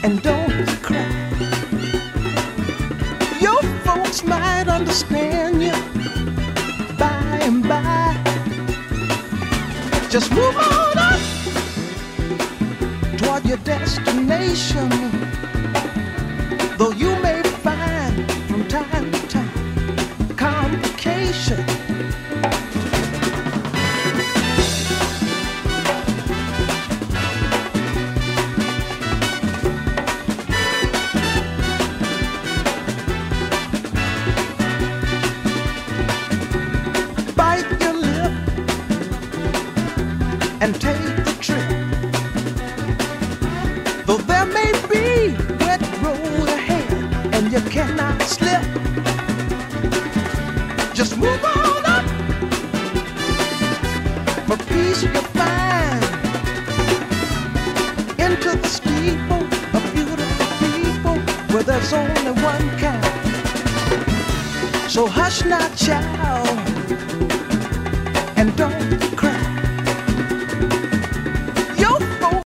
and don't cry. Your folks might understand you by and by. Just move on up toward your destination, though you may find from time to time complication. Bite your lip and take the trip, though there may be wet road ahead and you cannot slip. Just move on up for peace you'll find into the steeple of beautiful people where there's only one kind. So hush not, child, and don't